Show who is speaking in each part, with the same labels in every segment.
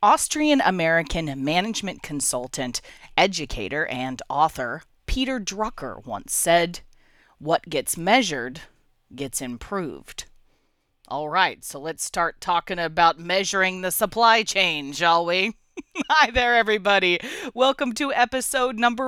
Speaker 1: Austrian-American management consultant, educator, and author Peter Drucker once said, "What gets measured gets improved." All right, so let's start talking about measuring the supply chain, shall we? Hi there, everybody. Welcome to episode number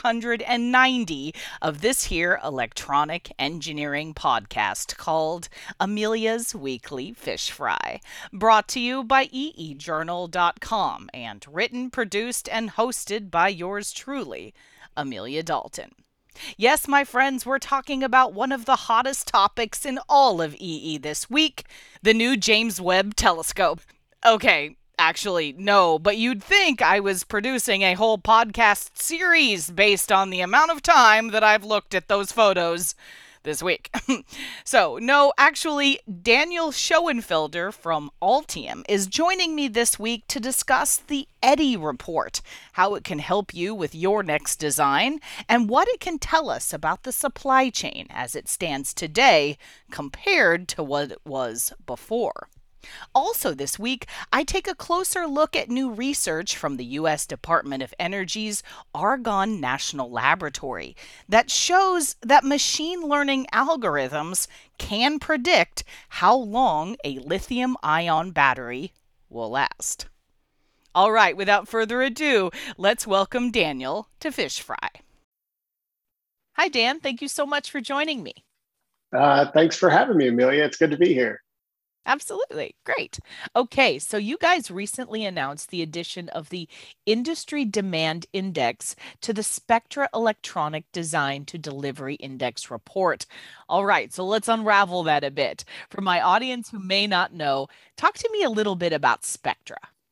Speaker 1: 490 of this here electronic engineering podcast called Amelia's Weekly Fish Fry, brought to you by eejournal.com and written, produced, and hosted by yours truly, Amelia Dalton. Yes, my friends, we're talking about one of the hottest topics in all of EE this week, the new James Webb Telescope. Okay, actually, no, but you'd think I was producing a whole podcast series based on the amount of time that I've looked at those photos this week. So, no, actually, Daniel Schoenfelder from Altium is joining me this week to discuss the Eddy report, how it can help you with your next design, and what it can tell us about the supply chain as it stands today compared to what it was before. Also, this week, I take a closer look at new research from the U.S. Department of Energy's Argonne National Laboratory that shows that machine learning algorithms can predict how long a lithium ion battery will last. All right, without further ado, let's welcome Daniel to Fish Fry. Hi, Dan. Thank you so much for joining me.
Speaker 2: Thanks for having me, Amelia. It's good to be here.
Speaker 1: Absolutely. Great. Okay, so you guys recently announced the addition of the Industry Demand Index to the Spectra Electronic Design to Delivery Index report. All right, so let's unravel that a bit. For my audience who may not know, talk to me a little bit about Spectra.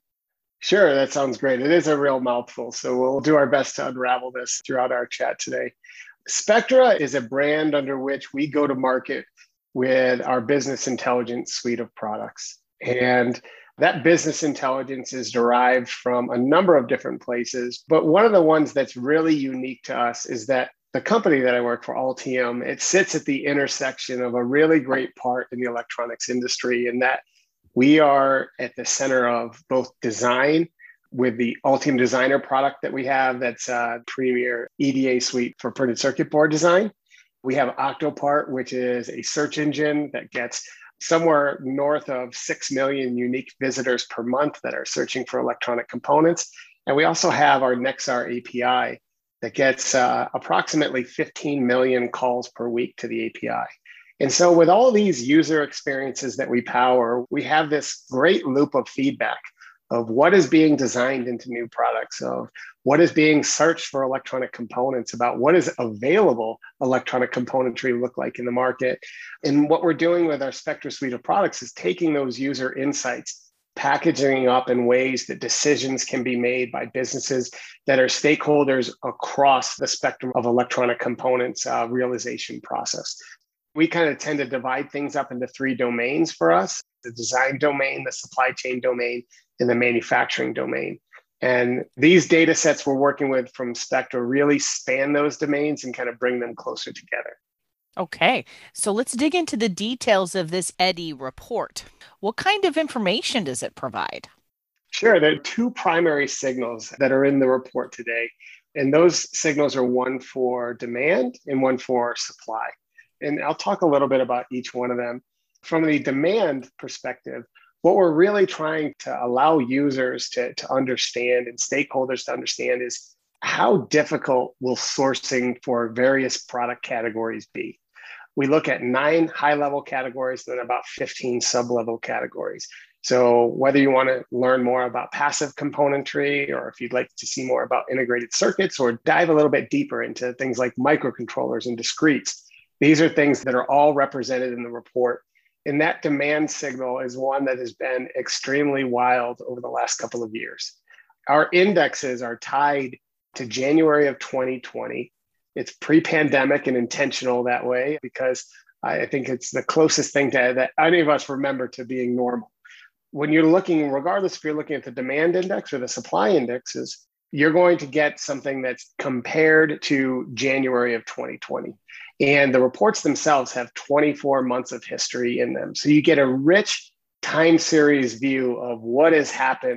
Speaker 2: Sure, that sounds great. It is a real mouthful, so we'll do our best to unravel this throughout our chat today. Spectra is a brand under which we go to market with our business intelligence suite of products. And that business intelligence is derived from a number of different places. But one of the ones that's really unique to us is that the company that I work for, Altium, it sits at the intersection of a really great part in the electronics industry, in that we are at the center of both design with the Altium Designer product that we have, that's a premier EDA suite for printed circuit board design. We have Octopart, which is a search engine that gets somewhere north of 6 million unique visitors per month that are searching for electronic components. And we also have our Nexar API that gets approximately 15 million calls per week to the API. And so with all these user experiences that we power, we have this great loop of feedback of what is being designed into new products, of what is being searched for electronic components, about what is available electronic componentry look like in the market. And what we're doing with our Spectra suite of products is taking those user insights, packaging up in ways that decisions can be made by businesses that are stakeholders across the spectrum of electronic components realization process. We kind of tend to divide things up into three domains for us: the design domain, the supply chain domain, and the manufacturing domain. And these data sets we're working with from Spectra really span those domains and kind of bring them closer together.
Speaker 1: Okay, so let's dig into the details of this Eddy report. What kind of information does it provide?
Speaker 2: Sure, there are two primary signals that are in the report today. And those signals are one for demand and one for supply. And I'll talk a little bit about each one of them. From the demand perspective, what we're really trying to allow users to understand and stakeholders to understand is how difficult will sourcing for various product categories be. We look at 9 high-level categories and then about 15 sub-level categories. So whether you want to learn more about passive componentry, or if you'd like to see more about integrated circuits, or dive a little bit deeper into things like microcontrollers and discretes, these are things that are all represented in the report. And that demand signal is one that has been extremely wild over the last couple of years. Our indexes are tied to January of 2020. It's pre-pandemic and intentional that way, because I think it's the closest thing that any of us remember to being normal. When you're looking, regardless if you're looking at the demand index or the supply indexes, you're going to get something that's compared to January of 2020. And the reports themselves have 24 months of history in them. So you get a rich time series view of what has happened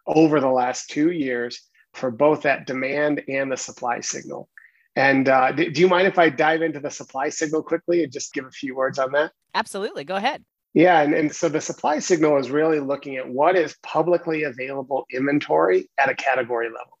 Speaker 2: over the last 2 years for both that demand and the supply signal. And do you mind if I dive into the supply signal quickly and just give a few words on that?
Speaker 1: Absolutely. Go ahead.
Speaker 2: Yeah, and so the supply signal is really looking at what is publicly available inventory at a category level.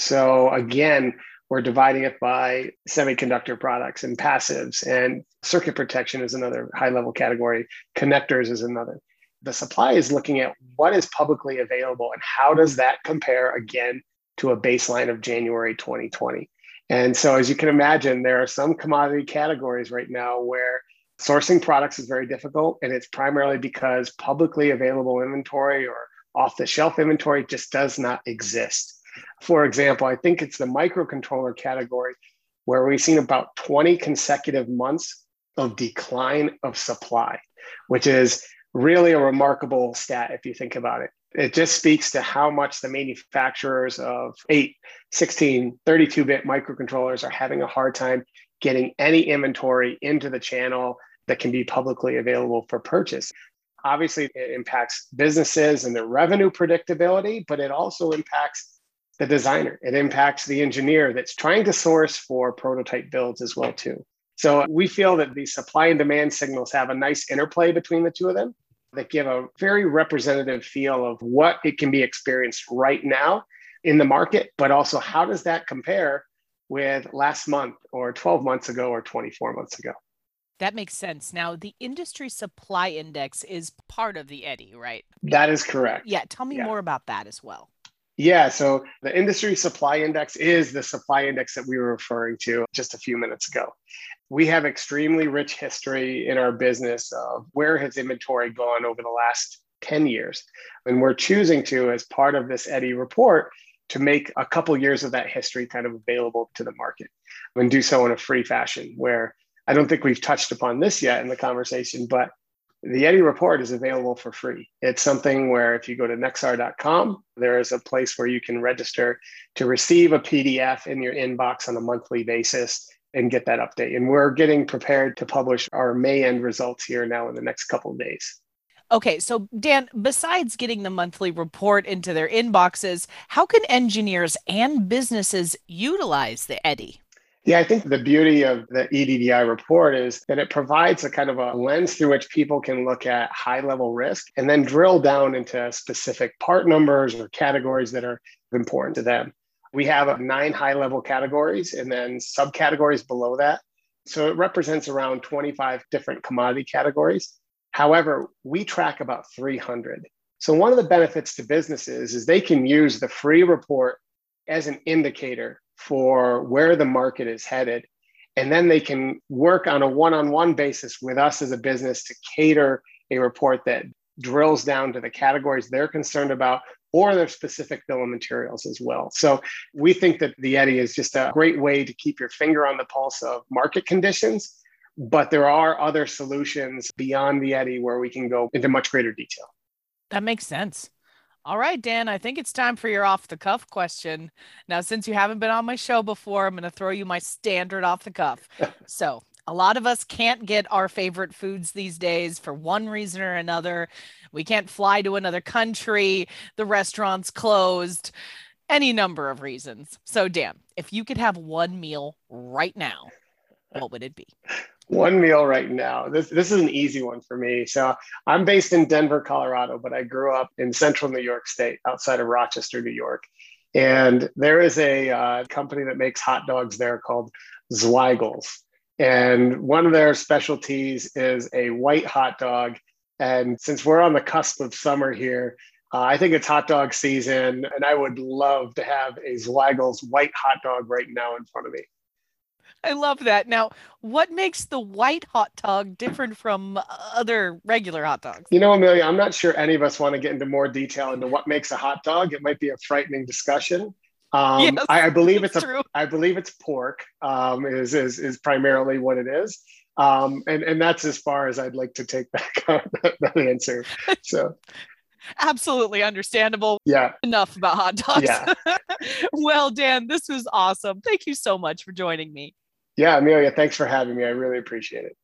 Speaker 2: So again, we're dividing it by semiconductor products and passives, and circuit protection is another high level category. Connectors is another. The supply is looking at what is publicly available and how does that compare again to a baseline of January 2020. And so as you can imagine, there are some commodity categories right now where sourcing products is very difficult, and it's primarily because publicly available inventory or off the shelf inventory just does not exist. For example, I think it's the microcontroller category where we've seen about 20 consecutive months of decline of supply, which is really a remarkable stat if you think about it. It just speaks to how much the manufacturers of 8, 16, 32-bit microcontrollers are having a hard time getting any inventory into the channel that can be publicly available for purchase. Obviously, it impacts businesses and their revenue predictability, but it also impacts the designer. It impacts the engineer that's trying to source for prototype builds as well, too. So we feel that the supply and demand signals have a nice interplay between the two of them that give a very representative feel of what it can be experienced right now in the market, but also how does that compare with last month or 12 months ago or 24 months ago.
Speaker 1: That makes sense. Now, the industry supply index is part of the EDI, right?
Speaker 2: That is correct.
Speaker 1: Yeah, tell me more about that as well.
Speaker 2: Yeah, so the industry supply index is the supply index that we were referring to just a few minutes ago. We have extremely rich history in our business of where has inventory gone over the last 10 years. And we're choosing to, as part of this EDI report, to make a couple years of that history kind of available to the market and do so in a free fashion, where I don't think we've touched upon this yet in the conversation, but the EDI report is available for free. It's something where if you go to nexar.com, there is a place where you can register to receive a PDF in your inbox on a monthly basis and get that update. And we're getting prepared to publish our May end results here now in the next couple of days.
Speaker 1: Okay, so Dan, besides getting the monthly report into their inboxes, how can engineers and businesses utilize the EDI?
Speaker 2: Yeah, I think the beauty of the EDDI report is that it provides a kind of a lens through which people can look at high level risk and then drill down into specific part numbers or categories that are important to them. We have 9 high level categories and then subcategories below that. So it represents around 25 different commodity categories. However, we track about 300. So one of the benefits to businesses is they can use the free report as an indicator for where the market is headed. And then they can work on a one-on-one basis with us as a business to cater a report that drills down to the categories they're concerned about or their specific bill of materials as well. So we think that the EDI is just a great way to keep your finger on the pulse of market conditions, but there are other solutions beyond the EDI where we can go into much greater detail.
Speaker 1: That makes sense. All right, Dan, I think it's time for your off the cuff question. Now, since you haven't been on my show before, I'm going to throw you my standard off the cuff. So, a lot of us can't get our favorite foods these days for one reason or another. We can't fly to another country, the restaurant's closed, any number of reasons. So, Dan, if you could have one meal right now, what would it be?
Speaker 2: One meal right now. This is an easy one for me. So I'm based in Denver, Colorado, but I grew up in central New York State, outside of Rochester, New York. And there is a company that makes hot dogs there called Zweigels. And one of their specialties is a white hot dog. And since we're on the cusp of summer here, I think it's hot dog season. And I would love to have a Zweigels white hot dog right now in front of me.
Speaker 1: I love that. Now, what makes the white hot dog different from other regular hot dogs?
Speaker 2: You know, Amelia, I'm not sure any of us want to get into more detail into what makes a hot dog. It might be a frightening discussion.
Speaker 1: Yes,
Speaker 2: I believe it's
Speaker 1: true.
Speaker 2: I believe it's pork. Is primarily what it is. And that's as far as I'd like to take that answer. So.
Speaker 1: Absolutely understandable.
Speaker 2: Yeah.
Speaker 1: Enough about hot dogs.
Speaker 2: Yeah.
Speaker 1: Well, Dan, this was awesome. Thank you so much for joining me.
Speaker 2: Yeah, Amelia, thanks for having me. I really appreciate it.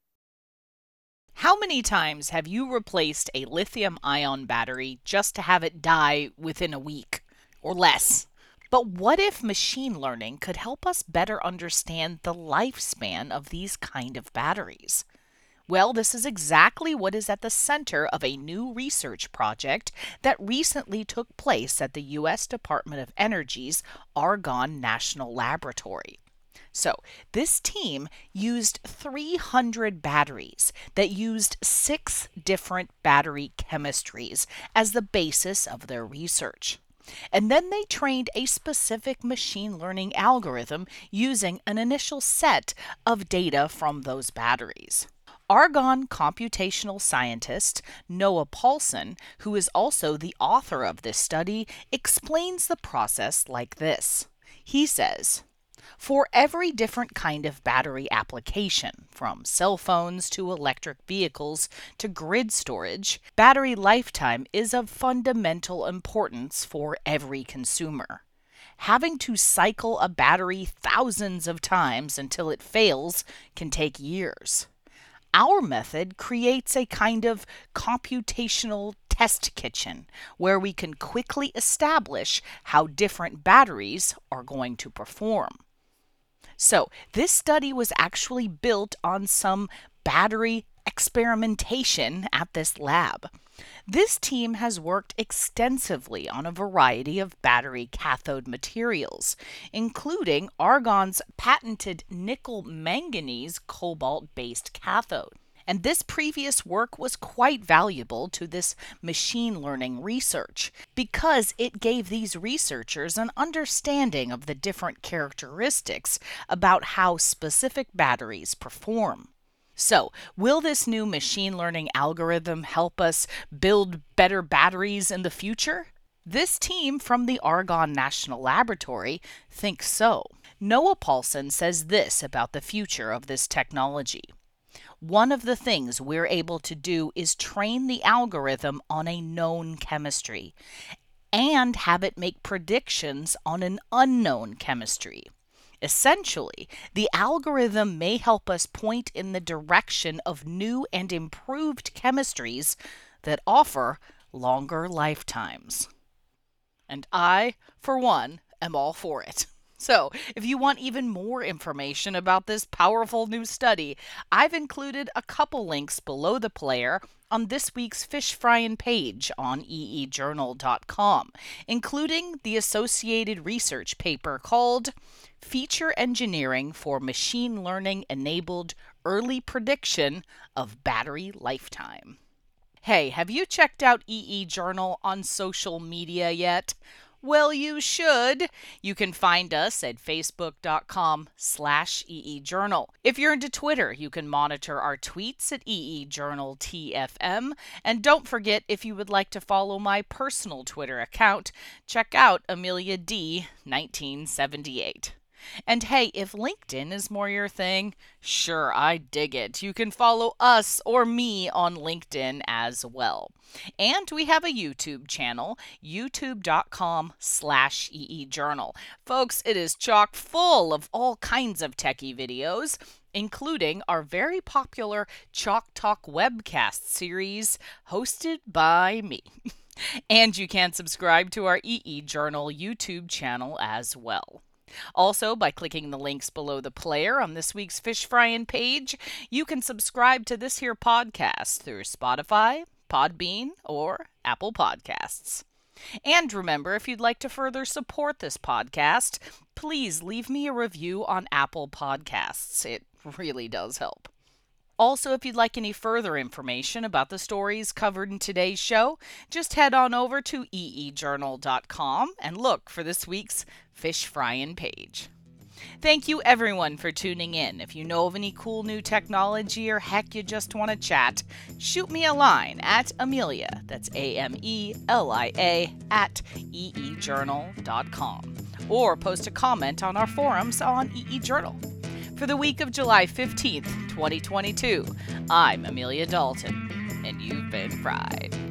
Speaker 1: How many times have you replaced a lithium ion battery just to have it die within a week? or less. But what if machine learning could help us better understand the lifespan of these kind of batteries? Well, this is exactly what is at the center of a new research project that recently took place at the U.S. Department of Energy's Argonne National Laboratory. So, this team used 300 batteries that used 6 different battery chemistries as the basis of their research. And then they trained a specific machine learning algorithm using an initial set of data from those batteries. Argonne computational scientist Noah Paulson, who is also the author of this study, explains the process like this. He says, for every different kind of battery application, from cell phones to electric vehicles to grid storage, battery lifetime is of fundamental importance for every consumer. Having to cycle a battery thousands of times until it fails can take years. Our method creates a kind of computational test kitchen where we can quickly establish how different batteries are going to perform. So, this study was actually built on some battery experimentation at this lab. This team has worked extensively on a variety of battery cathode materials, including Argonne's patented nickel manganese cobalt-based cathode. And this previous work was quite valuable to this machine learning research because it gave these researchers an understanding of the different characteristics about how specific batteries perform. So, will this new machine learning algorithm help us build better batteries in the future? This team from the Argonne National Laboratory thinks so. Noah Paulson says this about the future of this technology. One of the things we're able to do is train the algorithm on a known chemistry and have it make predictions on an unknown chemistry. Essentially, the algorithm may help us point in the direction of new and improved chemistries that offer longer lifetimes. And I, for one, am all for it. So, if you want even more information about this powerful new study, I've included a couple links below the player on this week's Fish Fryin' page on eejournal.com, including the associated research paper called Feature Engineering for Machine Learning Enabled Early Prediction of Battery Lifetime. Hey, have you checked out EE Journal on social media yet? Well, you should. You can find us at facebook.com/EEJournal. If you're into Twitter, you can monitor our tweets at EEJournalTFM. And don't forget, if you would like to follow my personal Twitter account, check out Amelia D. 1978. And hey, if LinkedIn is more your thing, sure, I dig it. You can follow us or me on LinkedIn as well. And we have a YouTube channel, youtube.com/EEJournal. Folks, it is chock full of all kinds of techie videos, including our very popular Chalk Talk webcast series hosted by me. And you can subscribe to our EE Journal YouTube channel as well. Also, by clicking the links below the player on this week's Fish Fryin' page, you can subscribe to this here podcast through Spotify, Podbean, or Apple Podcasts. And remember, if you'd like to further support this podcast, please leave me a review on Apple Podcasts. It really does help. Also, if you'd like any further information about the stories covered in today's show, just head on over to eejournal.com and look for this week's Fish Fryin' page. Thank you everyone for tuning in. If you know of any cool new technology or heck you just want to chat, shoot me a line at Amelia, that's AMELIA, at eejournal.com, or post a comment on our forums on EE Journal. For the week of July 15th, 2022, I'm Amelia Dalton, and you've been fried.